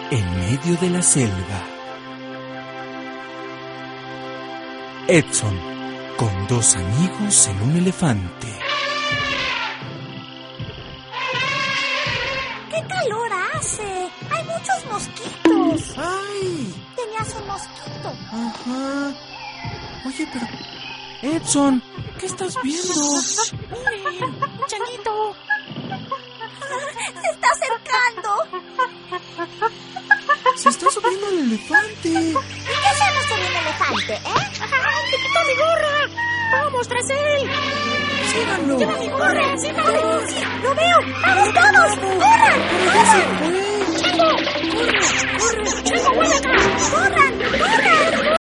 en medio de la selva. Edson, con dos amigos en un elefante. ¡Qué calor hace! ¡Hay muchos mosquitos! ¡Ay! Tenías un mosquito. Ajá. Oye, pero... Edson, ¿qué estás viendo? ¡Miren! ¡Changuito! ¡Se está acercando! ¡Se está subiendo el elefante! ¿Y qué hacemos con un elefante, ¡Te quitó mi gorra! ¡Vamos tras él! ¡Síganlo! ¡Lleva mi gorra! ¡Síganlo! ¡Sí! ¡Lo veo! ¡Vamos todos! ¡Corran! ¡Pero ya se fue! ¡Chango! ¡Corre! ¡Chango, vuelve acá! ¡Corran! ¡Corran!